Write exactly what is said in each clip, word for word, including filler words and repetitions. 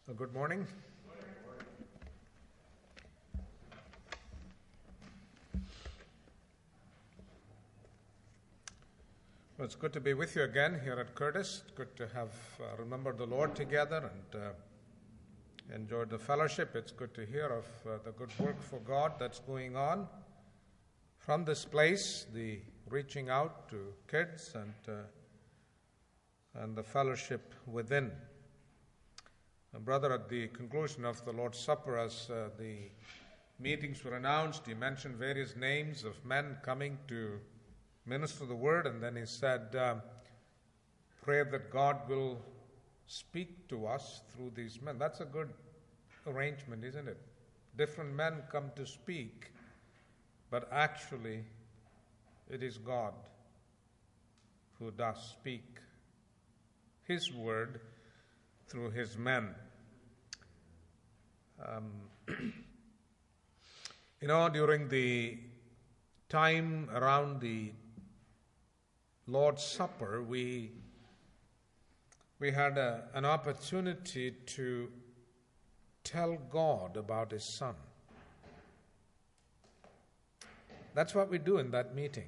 Well, good morning. Well, it's good to be with you again here at Curtis. It's good to have uh, remembered the Lord together and uh, enjoyed the fellowship. It's good to hear of uh, the good work for God that's going on from this place, the reaching out to kids and uh, and the fellowship within. Uh, brother, at the conclusion of the Lord's Supper, as uh, the meetings were announced, he mentioned various names of men coming to minister the word, and then he said, um, pray that God will speak to us through these men. That's a good arrangement, isn't it? Different men come to speak, but actually it is God who does speak His word through His men. Um, you know, during the time around the Lord's Supper, we we had a, an opportunity to tell God about His Son. That's what we do in that meeting.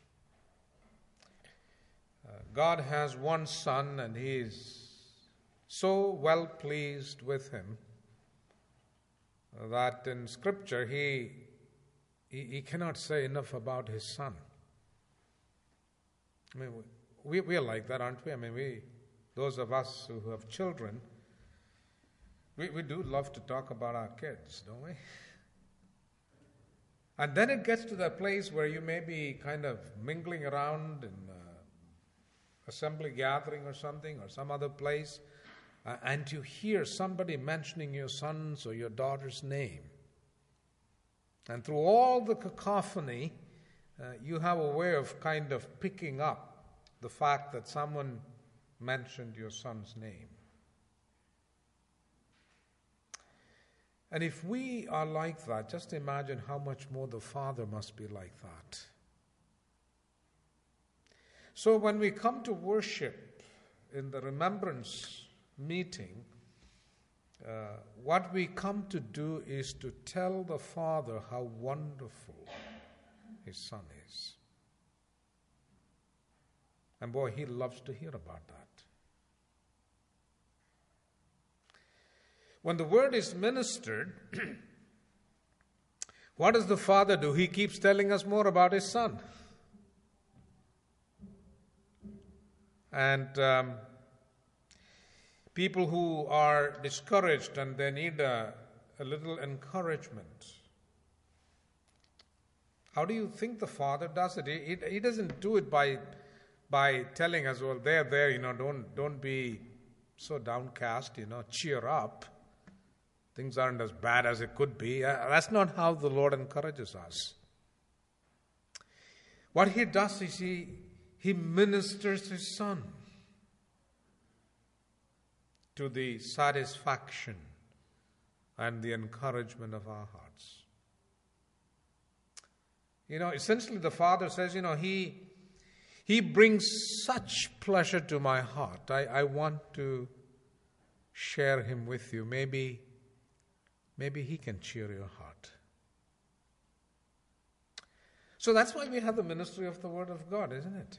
Uh, God has one Son, and He is so well pleased with Him that in Scripture He, he, he cannot say enough about His Son. I mean, we, we are like that, aren't we? I mean, we, those of us who have children, we, we do love to talk about our kids, don't we? And then it gets to that place where you may be kind of mingling around in uh, assembly gathering or something, or some other place, uh, and you hear somebody mentioning your son's or your daughter's name. And through all the cacophony, uh, you have a way of kind of picking up the fact that someone mentioned your son's name. And if we are like that, just imagine how much more the Father must be like that. So when we come to worship in the remembrance meeting, uh, what we come to do is to tell the Father how wonderful His Son is. And boy, He loves to hear about that. When the word is ministered, what does the Father do? He keeps telling us more about His Son. And um, people who are discouraged and they need a, a little encouragement, how do you think the Father does it? He, he, he doesn't do it by by telling us, well, there, there, you know, don't don't be so downcast, you know, cheer up. Things aren't as bad as it could be. Uh, that's not how the Lord encourages us. What He does is He, he ministers His Son to the satisfaction and the encouragement of our hearts. You know, essentially the Father says, you know, He He brings such pleasure to my heart. I, I want to share Him with you. Maybe Maybe He can cheer your heart. So that's why we have the ministry of the Word of God, isn't it?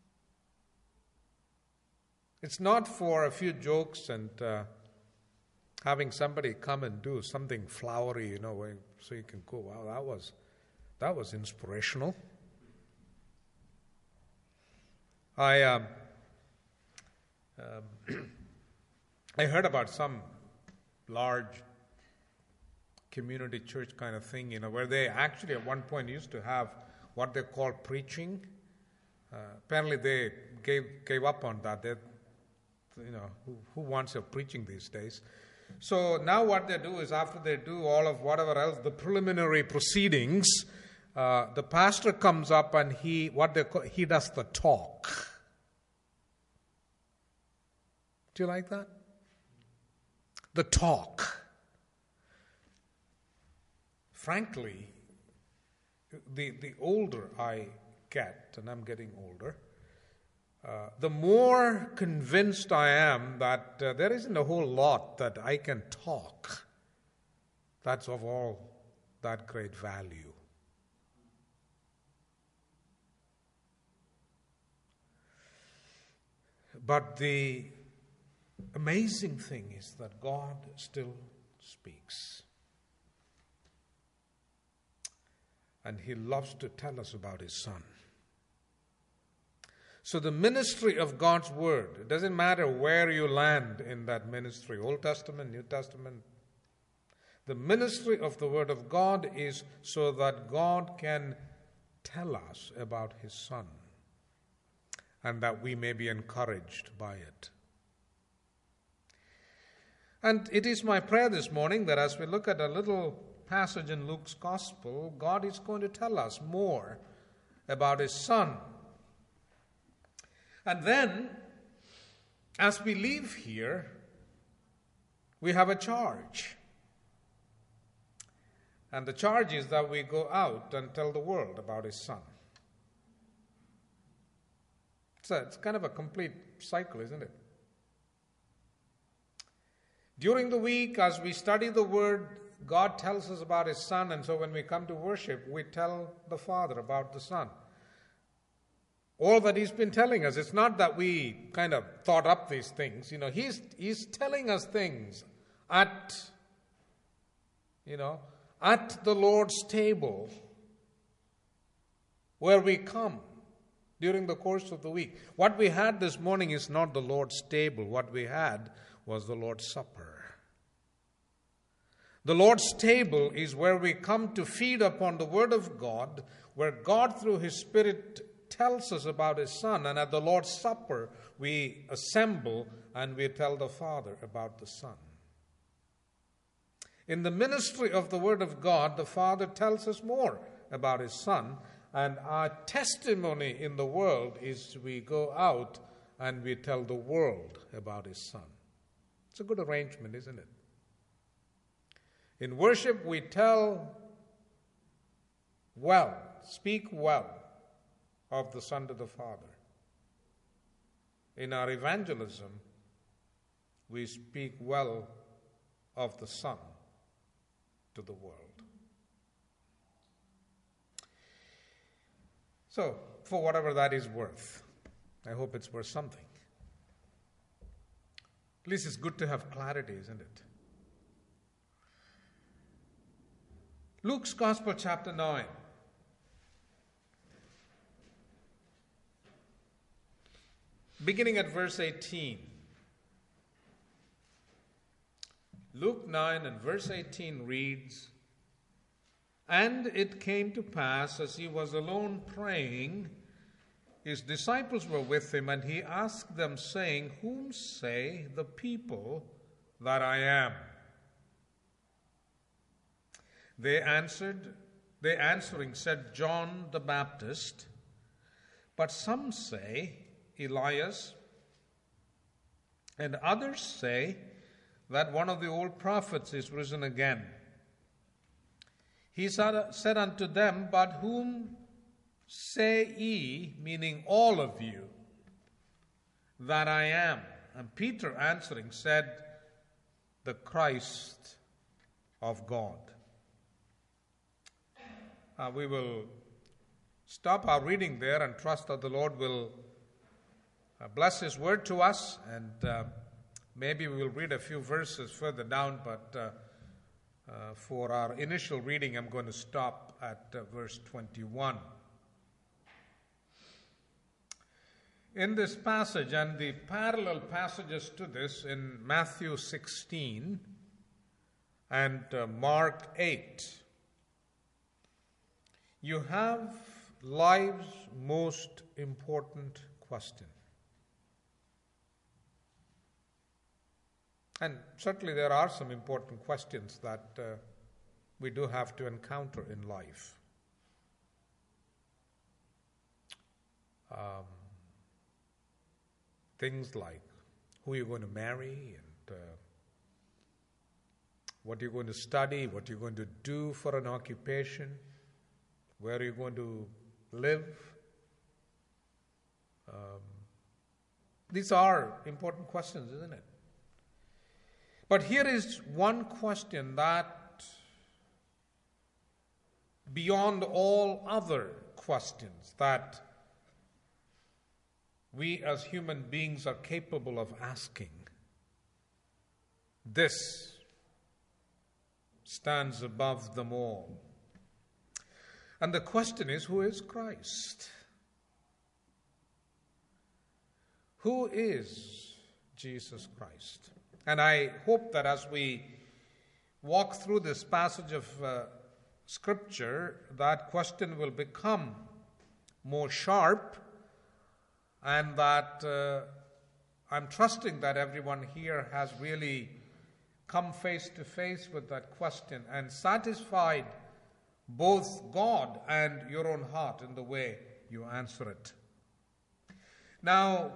It's not for a few jokes and uh, having somebody come and do something flowery, you know, so you can go, wow, that was, that was inspirational. I um, um, I heard about some large community church kind of thing, you know, where they actually at one point used to have what they call preaching. Uh, apparently they gave gave up on that. They, you know, who, who wants a preaching these days? So now what they do is after they do all of whatever else, the preliminary proceedings, uh, the pastor comes up and he what they call, he does the talk. Do you like that? The talk. Frankly, the, the older I get, and I'm getting older, uh, the more convinced I am that uh, there isn't a whole lot that I can talk that's of all that great value. But the amazing thing is that God still speaks. And He loves to tell us about His Son. So the ministry of God's Word, it doesn't matter where you land in that ministry, Old Testament, New Testament. The ministry of the Word of God is so that God can tell us about His Son, and that we may be encouraged by it. And it is my prayer this morning that as we look at a little passage in Luke's Gospel, God is going to tell us more about His Son. And then, as we leave here, we have a charge. And the charge is that we go out and tell the world about His Son. So it's kind of a complete cycle, isn't it? During the week, as we study the Word, God tells us about His Son, and so when we come to worship, we tell the Father about the Son. All that He's been telling us. It's not that we kind of thought up these things. You know, He's He's telling us things at, you know, at the Lord's table where we come during the course of the week. What we had this morning is not the Lord's table. What we had was the Lord's Supper. The Lord's table is where we come to feed upon the Word of God, where God through His Spirit tells us about His Son, and at the Lord's Supper we assemble and we tell the Father about the Son. In the ministry of the Word of God, the Father tells us more about His Son, and our testimony in the world is we go out and we tell the world about His Son. It's a good arrangement, isn't it? In worship, we tell well, speak well of the Son to the Father. In our evangelism, we speak well of the Son to the world. So, for whatever that is worth, I hope it's worth something. At least it's good to have clarity, isn't it? Luke's Gospel, chapter nine. Beginning at verse eighteen. Luke nine and verse eighteen reads, "And it came to pass, as he was alone praying, his disciples were with him, and he asked them, saying, Whom say the people that I am? They answered, they answering said, John the Baptist, but some say Elias, and others say that one of the old prophets is risen again. He said unto them, But whom say ye, meaning all of you, that I am? And Peter answering said, The Christ of God." Uh, we will stop our reading there and trust that the Lord will uh, bless His word to us, and uh, maybe we will read a few verses further down, but uh, uh, for our initial reading, I'm going to stop at uh, verse twenty-one. In this passage, and the parallel passages to this in Matthew sixteen and uh, Mark eight, you have life's most important question. And certainly there are some important questions that uh, we do have to encounter in life. Um, things like who you're going to marry, and uh, what you're going to study, what you're going to do for an occupation, where you're going to live, um, These are important questions, isn't it? But here is one question that, beyond all other questions that we as human beings are capable of asking, this stands above them all. And the question is, who is Christ? Who is Jesus Christ? And I hope that as we walk through this passage of uh, Scripture, that question will become more sharp, and that uh, I'm trusting that everyone here has really come face to face with that question and satisfied both God and your own heart in the way you answer it. Now,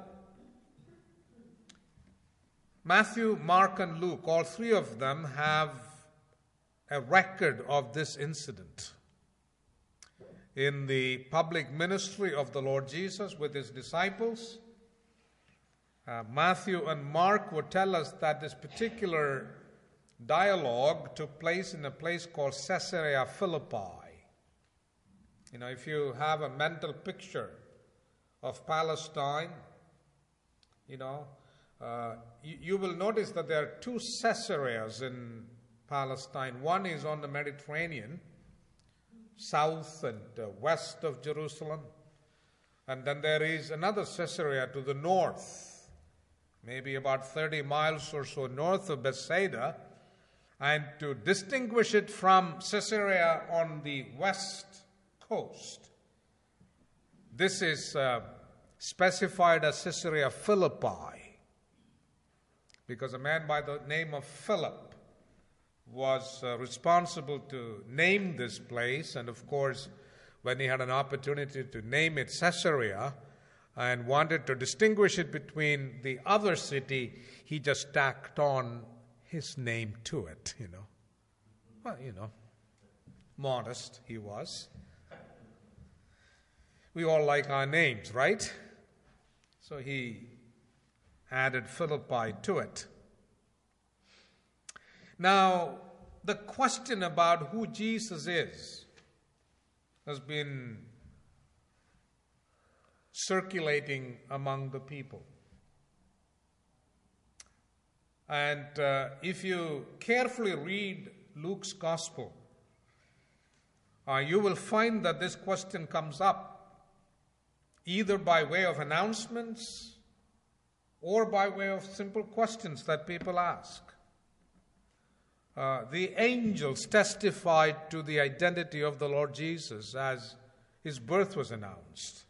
Matthew, Mark, and Luke, all three of them have a record of this incident. In the public ministry of the Lord Jesus with his disciples, uh, Matthew and Mark would tell us that this particular dialogue took place in a place called Caesarea Philippi. You know, if you have a mental picture of Palestine, you know, uh, you, you will notice that there are two Caesareas in Palestine. One is on the Mediterranean, south and uh, west of Jerusalem. And then there is another Caesarea to the north, maybe about thirty miles or so north of Bethsaida. And to distinguish it from Caesarea on the west coast, this is uh, specified as Caesarea Philippi, because a man by the name of Philip was uh, responsible to name this place. And of course, when he had an opportunity to name it Caesarea and wanted to distinguish it between the other city, he just tacked on his name to it, you know. Well, you know, modest he was. We all like our names, right? So he added Philippi to it. Now, the question about who Jesus is has been circulating among the people. And uh, if you carefully read Luke's Gospel, uh, you will find that this question comes up either by way of announcements or by way of simple questions that people ask. Uh, the angels testified to the identity of the Lord Jesus as his birth was announced.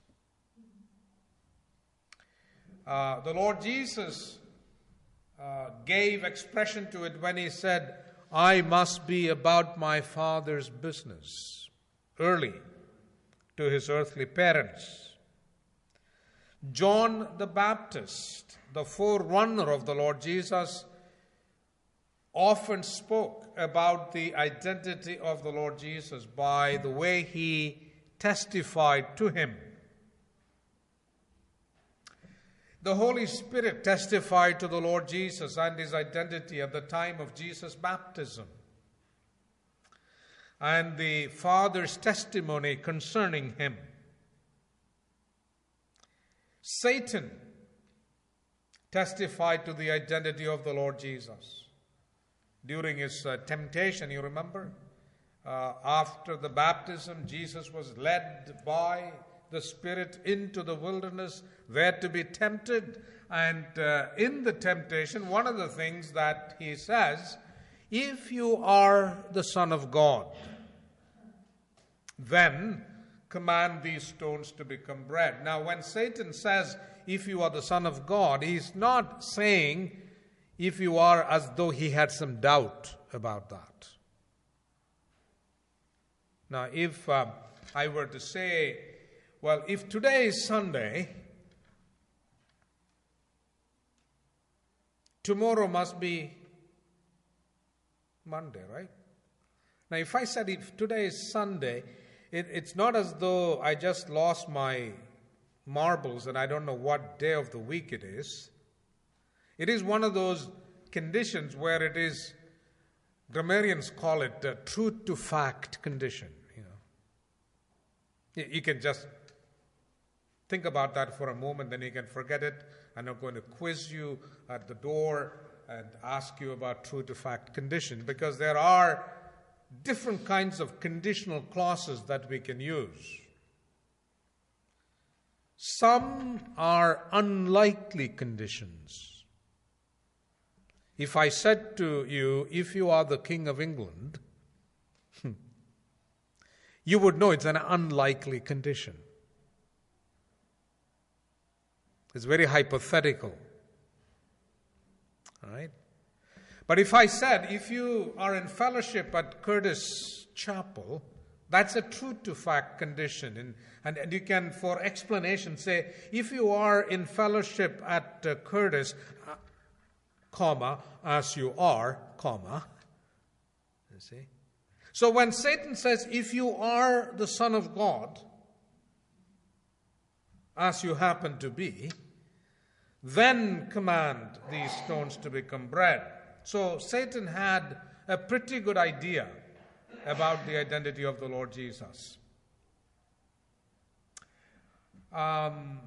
Uh, the Lord Jesus Uh, gave expression to it when he said, I must be about my Father's business, early to his earthly parents. John the Baptist, the forerunner of the Lord Jesus, often spoke about the identity of the Lord Jesus by the way he testified to him. The Holy Spirit testified to the Lord Jesus and his identity at the time of Jesus' baptism. And the Father's testimony concerning him. Satan testified to the identity of the Lord Jesus during his uh, temptation, you remember? Uh, after the baptism, Jesus was led by the Spirit into the wilderness, there to be tempted. And uh, in the temptation, one of the things that he says, if you are the Son of God, then command these stones to become bread. Now, when Satan says, if you are the Son of God, he's not saying, if you are, as though he had some doubt about that. Now, if uh, I were to say, well, if today is Sunday, tomorrow must be Monday, right? Now, if I said if today is Sunday, it, it's not as though I just lost my marbles, and I don't know what day of the week it is. It is one of those conditions where it is, grammarians call it a truth to fact condition. You know, you can just think about that for a moment, then you can forget it. I'm not going to quiz you at the door and ask you about true to fact condition, because there are different kinds of conditional clauses that we can use. Some are unlikely conditions. If I said to you, if you are the King of England, you would know it's an unlikely condition. It's very hypothetical. All right? But if I said, if you are in fellowship at Curtis Chapel, that's a truth to fact condition. And, and, and you can, for explanation, say, if you are in fellowship at uh, Curtis, uh, comma, as you are, comma. You see? So when Satan says, if you are the Son of God, as you happen to be, then command these stones to become bread. So Satan had a pretty good idea about the identity of the Lord Jesus. Um,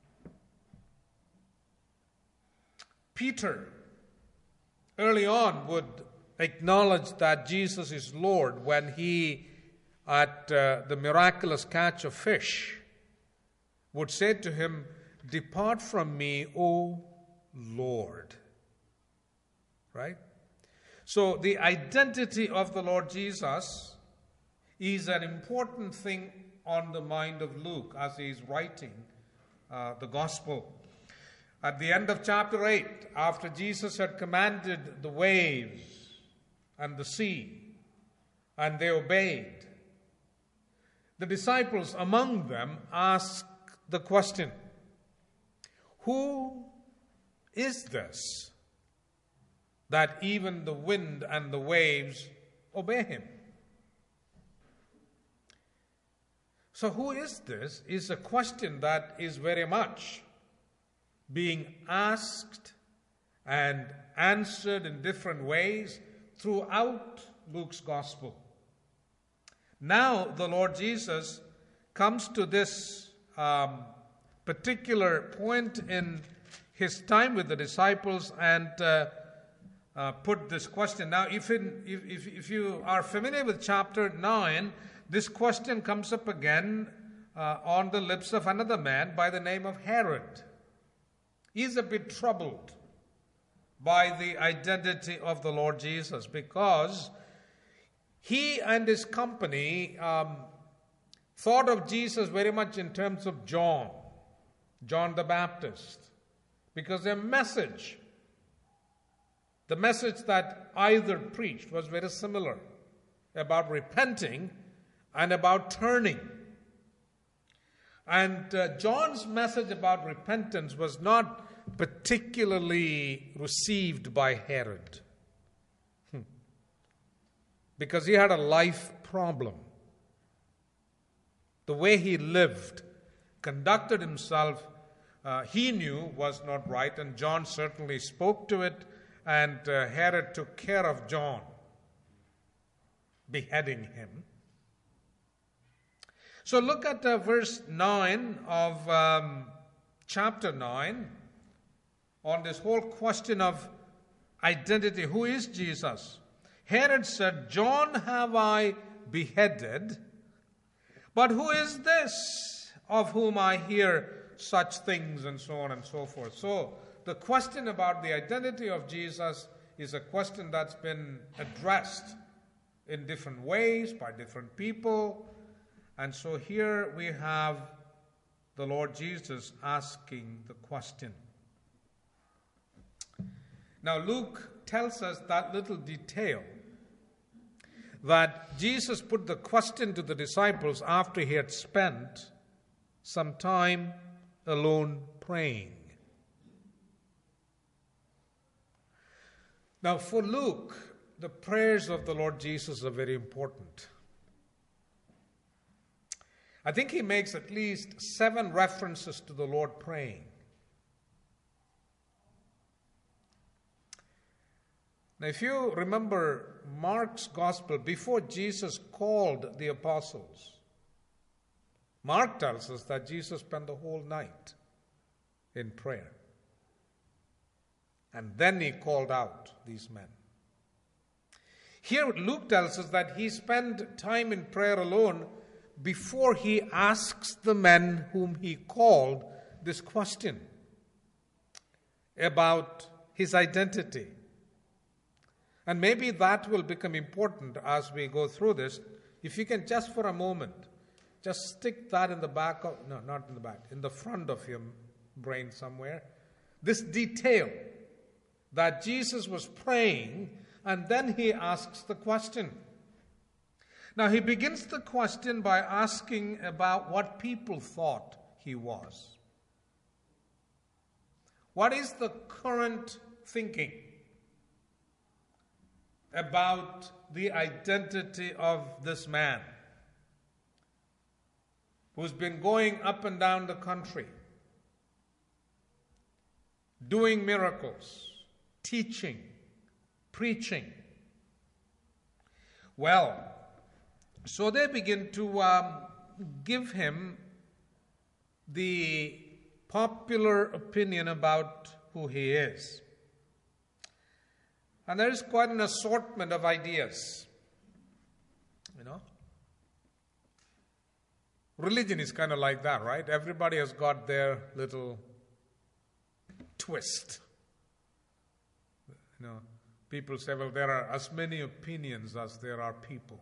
Peter, early on, would acknowledge that Jesus is Lord when he, at uh, the miraculous catch of fish, would say to him, "Depart from me, O Lord." Right? So the identity of the Lord Jesus is an important thing on the mind of Luke as he is writing uh, the gospel. At the end of chapter eight, after Jesus had commanded the waves and the sea, and they obeyed, the disciples among them asked the question, "Who is this that even the wind and the waves obey him?" So who is this is a question that is very much being asked and answered in different ways throughout Luke's gospel. Now the Lord Jesus comes to this um, particular point in his time with the disciples and uh, uh, put this question. Now, if, in, if, if, if you are familiar with chapter nine, this question comes up again uh, on the lips of another man by the name of Herod. He's a bit troubled by the identity of the Lord Jesus because he and his company um, thought of Jesus very much in terms of John, John the Baptist, because their message, the message that either preached was very similar about repenting and about turning. And uh, John's message about repentance was not particularly received by Herod hmm. because he had a life problem. The way he lived, conducted himself, uh, he knew was not right, and John certainly spoke to it, and uh, Herod took care of John, beheading him. So look at uh, verse nine of um, chapter nine on this whole question of identity. Who is Jesus? Herod said, "John have I beheaded, but who is this of whom I hear such things?" and so on and so forth. So the question about the identity of Jesus is a question that's been addressed in different ways by different people. And so here we have the Lord Jesus asking the question. Now Luke tells us that little detail, that Jesus put the question to the disciples after he had spent some time alone praying. Now for Luke, the prayers of the Lord Jesus are very important. I think he makes at least seven references to the Lord praying. Now, if you remember Mark's gospel, before Jesus called the apostles, Mark tells us that Jesus spent the whole night in prayer. And then he called out these men. Here Luke tells us that he spent time in prayer alone before he asks the men whom he called this question about his identity. And maybe that will become important as we go through this. If you can just for a moment, just stick that in the back of, no, not in the back, in the front of your brain somewhere. This detail that Jesus was praying and then he asks the question. Now, he begins the question by asking about what people thought he was. What is the current thinking about the identity of this man who's been going up and down the country, doing miracles, teaching, preaching? Well, so they begin to um, give him the popular opinion about who he is. And there is quite an assortment of ideas. You know? Religion is kind of like that, right? Everybody has got their little twist. You know, people say, well, there are as many opinions as there are people.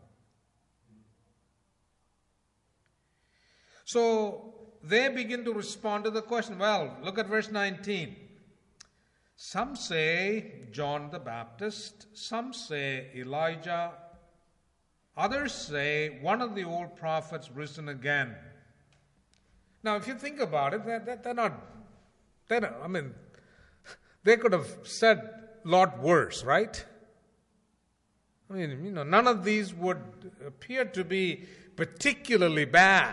So they begin to respond to the question. Well, look at verse nineteen. Some say John the Baptist, some say Elijah, others say one of the old prophets risen again. Now, if you think about it, they're, they're not, they're not, I mean, they could have said a lot worse, right? I mean, you know, none of these would appear to be particularly bad.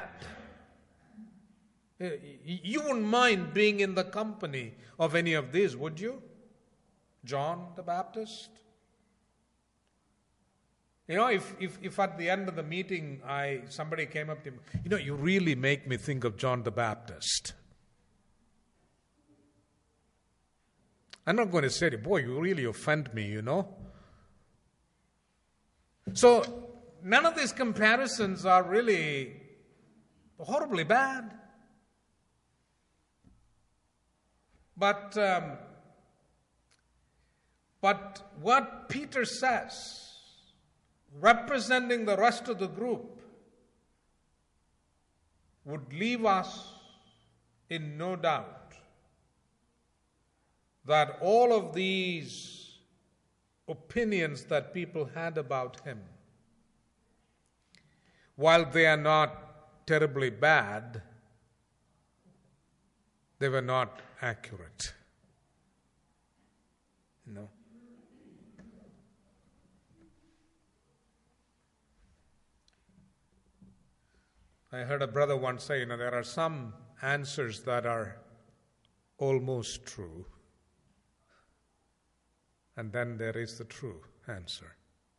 You wouldn't mind being in the company of any of these, would you? John the Baptist? You know, if, if, if at the end of the meeting I somebody came up to me, you know, you really make me think of John the Baptist. I'm not going to say, boy, you really offend me, you know. So, none of these comparisons are really horribly bad. But, um, but what Peter says, representing the rest of the group, would leave us in no doubt that all of these opinions that people had about him, while they are not terribly bad, they were not accurate. You know. I heard a brother once say, you know, there are some answers that are almost true, and then there is the true answer.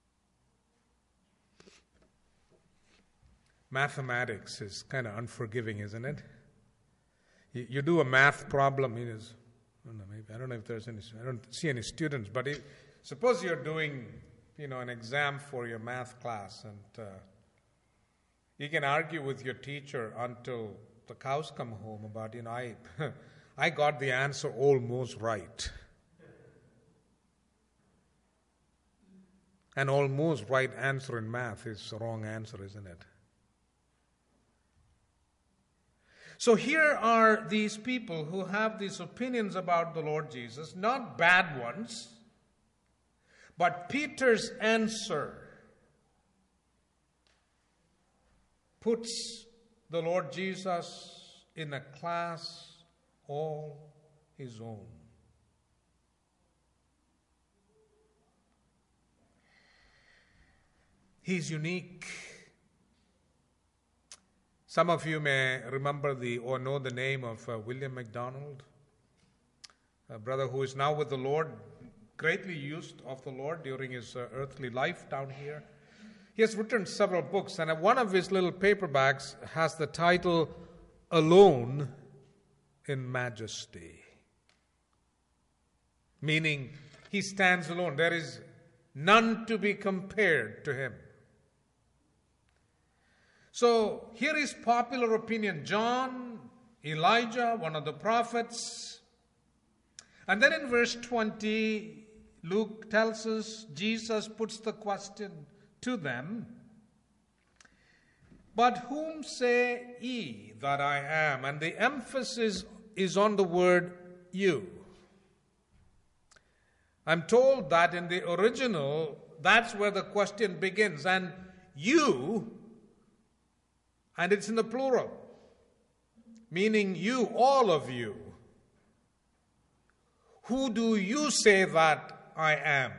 Mathematics is kind of unforgiving, isn't it? You, you do a math problem, it is, I don't know, maybe, I don't know if there's any, I don't see any students, but if, suppose you're doing, you know, an exam for your math class, and uh, you can argue with your teacher until the cows come home about, you know, I, I got the answer almost right. An almost right answer in math is the wrong answer, isn't it? So here are these people who have these opinions about the Lord Jesus, not bad ones, but Peter's answer puts the Lord Jesus in a class all his own. He's unique. Some of you may remember the or know the name of uh, William MacDonald, a brother who is now with the Lord, greatly used of the Lord during his uh, earthly life down here. He has written several books, and one of his little paperbacks has the title, Alone in Majesty. Meaning, he stands alone. There is none to be compared to him. So, here is popular opinion. John, Elijah, one of the prophets. And then in verse twenty, Luke tells us, Jesus puts the question to them, but whom say ye that I am? And the emphasis is on the word you. I'm told that in the original, that's where the question begins. And you, and it's in the plural, meaning you, all of you. Who do you say that I am?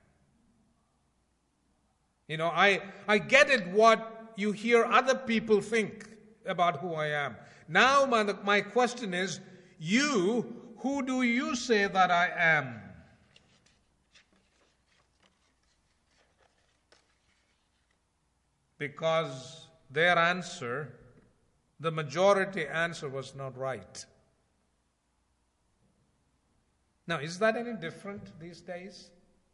You know, I, I get it what you hear other people think about who I am. Now my, my question is, you, who do you say that I am? Because their answer, the majority answer, was not right. Now, is that any different these days?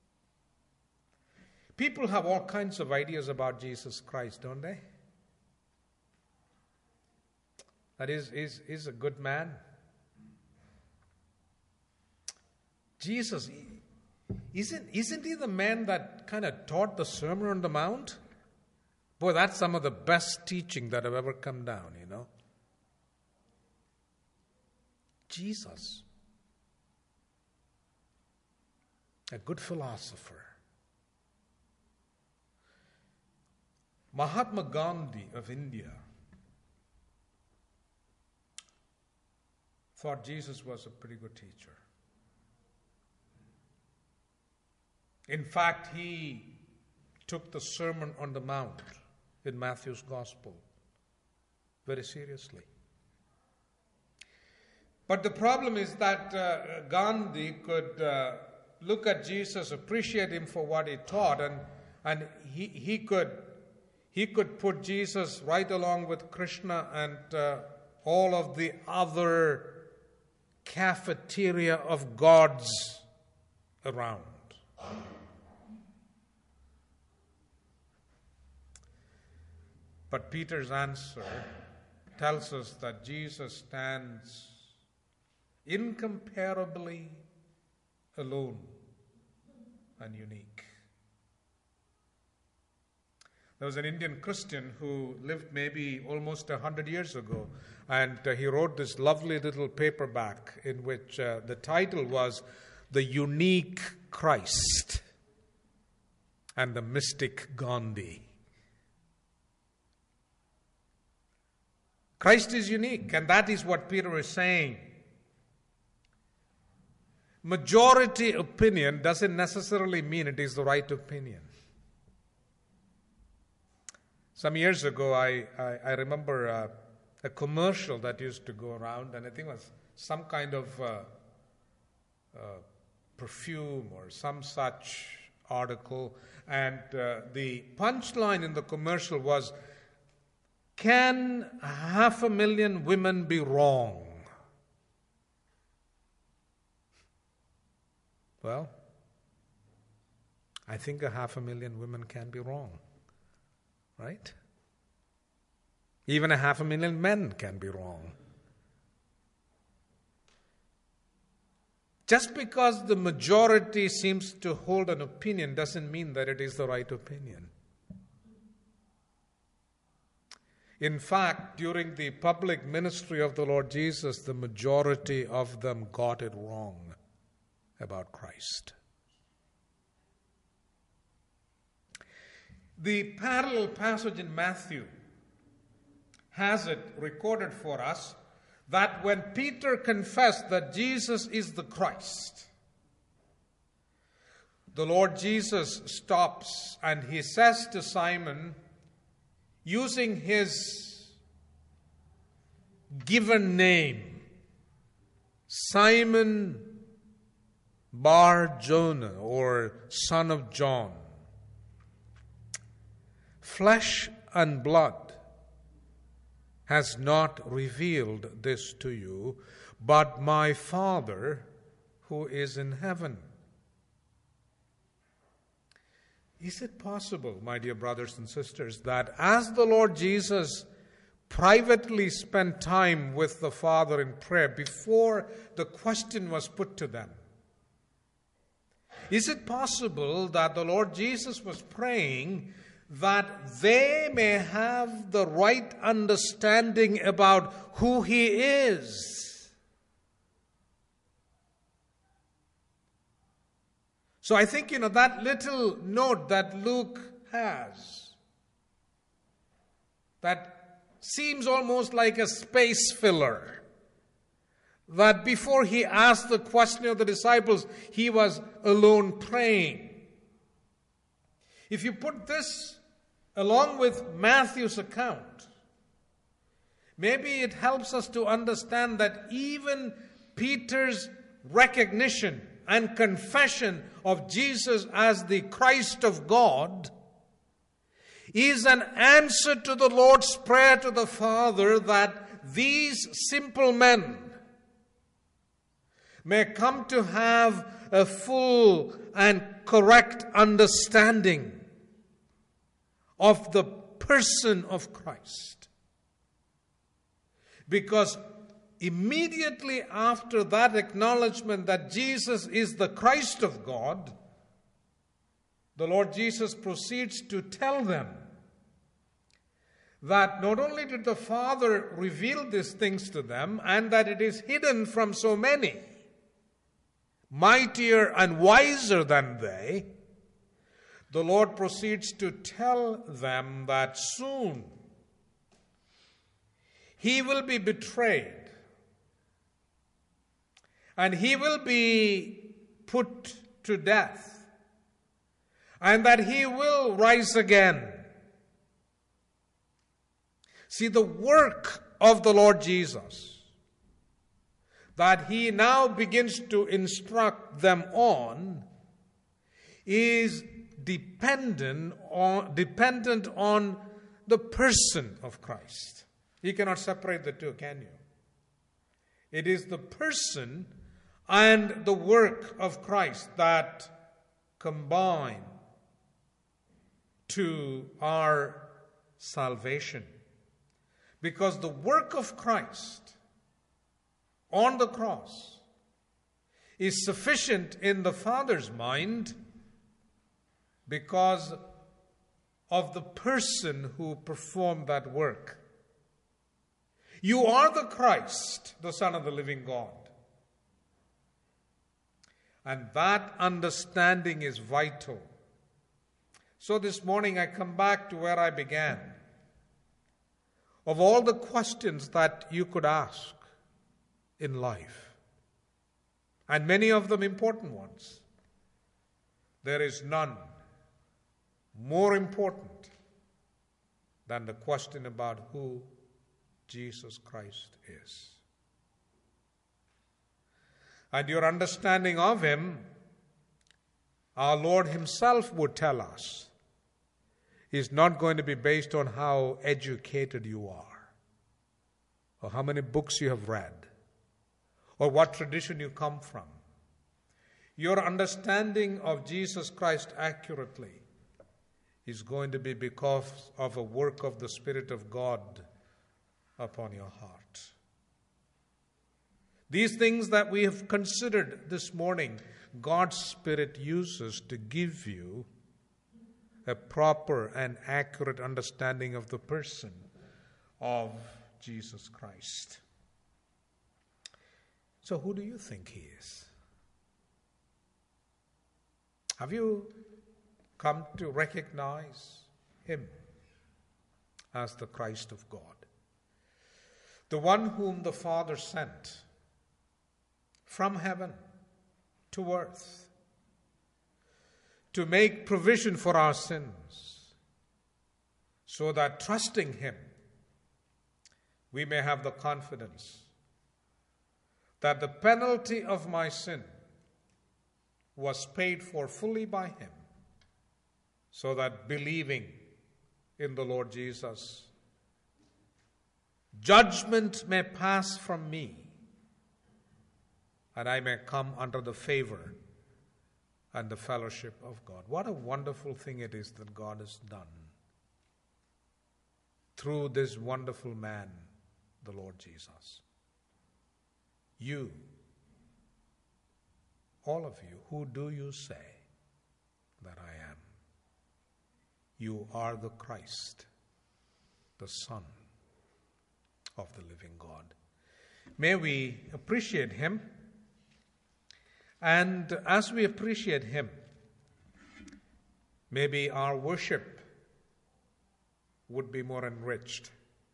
People have all kinds of ideas about Jesus Christ, don't they? That is, is, is a good man. Jesus, isn't, isn't he the man that kind of taught the Sermon on the Mount? Boy, that's some of the best teaching that have ever come down, you know. Jesus. A good philosopher. Mahatma Gandhi of India thought Jesus was a pretty good teacher. In fact, he took the Sermon on the Mount in Matthew's Gospel very seriously. But the problem is that uh, Gandhi could uh, look at Jesus, appreciate him for what he taught, and, and he, he could he could put Jesus right along with Krishna and uh, all of the other cafeteria of gods around. But Peter's answer tells us that Jesus stands incomparably alone and unique. There was an Indian Christian who lived maybe almost a hundred years ago, and uh, he wrote this lovely little paperback in which uh, the title was The Unique Christ and the Mystic Gandhi. Christ is unique, and that is what Peter is saying. Majority opinion doesn't necessarily mean it is the right opinion. Some years ago, I, I, I remember uh, a commercial that used to go around, and I think it was some kind of uh, uh, perfume or some such article, and uh, the punchline in the commercial was, "Can half a million women be wrong?" Well, I think a half a million women can be wrong, right? Even a half a million men can be wrong. Just because the majority seems to hold an opinion doesn't mean that it is the right opinion. In fact, during the public ministry of the Lord Jesus, the majority of them got it wrong about Christ. The parallel passage in Matthew has it recorded for us that when Peter confessed that Jesus is the Christ, the Lord Jesus stops and he says to Simon, using his given name, Simon Bar Jonah, or son of John. Flesh and blood has not revealed this to you, but my Father who is in heaven. Is it possible, my dear brothers and sisters, that as the Lord Jesus privately spent time with the Father in prayer before the question was put to them, is it possible that the Lord Jesus was praying that they may have the right understanding about who He is? So I think, you know, that little note that Luke has, that seems almost like a space filler, that before he asked the question of the disciples, he was alone praying. If you put this along with Matthew's account, maybe it helps us to understand that even Peter's recognition and confession of Jesus as the Christ of God is an answer to the Lord's prayer to the Father that these simple men may come to have a full and correct understanding of the person of Christ. Because immediately after that acknowledgement that Jesus is the Christ of God, the Lord Jesus proceeds to tell them that not only did the Father reveal these things to them, and that it is hidden from so many, mightier and wiser than they, the Lord proceeds to tell them that soon He will be betrayed and He will be put to death and that He will rise again. See, the work of the Lord Jesus that He now begins to instruct them on is dependent on, dependent on the person of Christ. You cannot separate the two, can you? It is the person and the work of Christ that combine to our salvation. Because the work of Christ on the cross is sufficient in the Father's mind because of the person who performed that work. You are the Christ, the Son of the living God. And that understanding is vital. So this morning I come back to where I began. Of all the questions that you could ask in life, and many of them important ones, there is none more important than the question about who Jesus Christ is. And your understanding of Him, our Lord Himself would tell us, is not going to be based on how educated you are, or how many books you have read, or what tradition you come from. Your understanding of Jesus Christ accurately is going to be because of a work of the Spirit of God upon your heart. These things that we have considered this morning, God's Spirit uses to give you a proper and accurate understanding of the person of Jesus Christ. So who do you think He is? Have you come to recognize Him as the Christ of God? The one whom the Father sent from heaven to earth to make provision for our sins, so that trusting Him, we may have the confidence that the penalty of my sin was paid for fully by him, so that believing in the Lord Jesus, judgment may pass from me, and I may come under the favor and the fellowship of God. What a wonderful thing it is that God has done through this wonderful man, the Lord Jesus. You, all of you, who do you say that I am? You are the Christ, the Son of the living God. May we appreciate him, and as we appreciate him, maybe our worship would be more enriched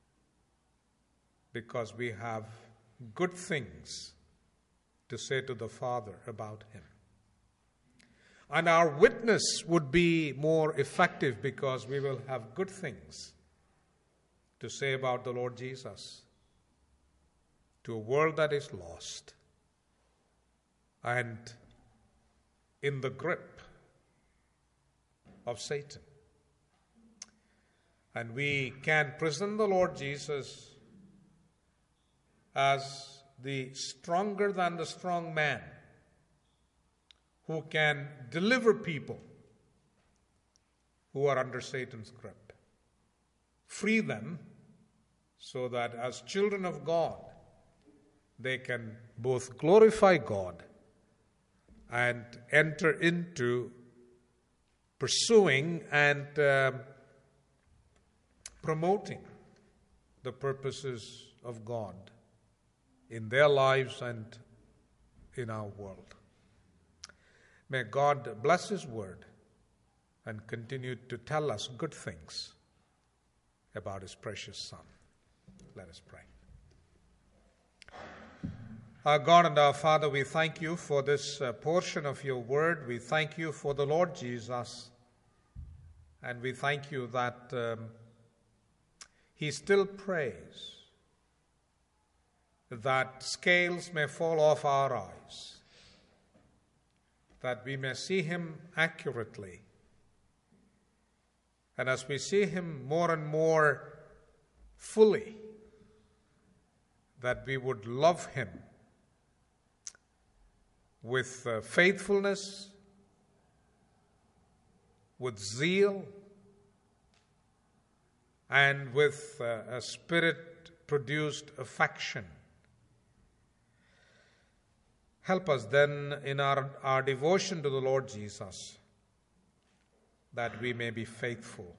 because we have good things to say to the Father about him. And our witness would be more effective because we will have good things to say about the Lord Jesus to a world that is lost and in the grip of Satan. And we can present the Lord Jesus as the stronger than the strong man who can deliver people who are under Satan's grip. Free them so that as children of God, they can both glorify God and enter into pursuing and uh, promoting the purposes of God in their lives and in our world. May God bless his word and continue to tell us good things about his precious Son. Let us pray. Our God and our Father, we thank you for this uh, portion of your word. We thank you for the Lord Jesus. And we thank you that um, he still prays that scales may fall off our eyes, that we may see him accurately. And as we see him more and more fully, that we would love him with uh, faithfulness, with zeal, and with uh, a spirit-produced affection. Help us then in our, our devotion to the Lord Jesus, that we may be faithful.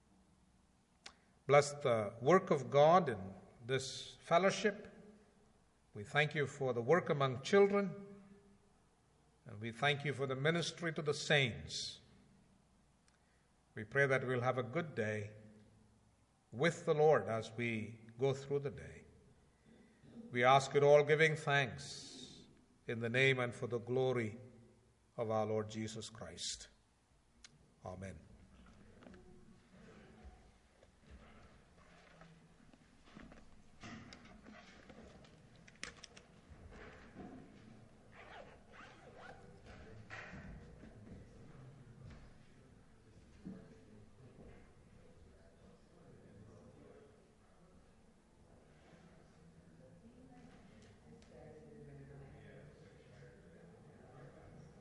Bless the work of God in this fellowship. We thank you for the work among children, and we thank you for the ministry to the saints. We pray that we'll have a good day with the Lord as we go through the day. We ask it all giving thanks in the name and for the glory of our Lord Jesus Christ. Amen.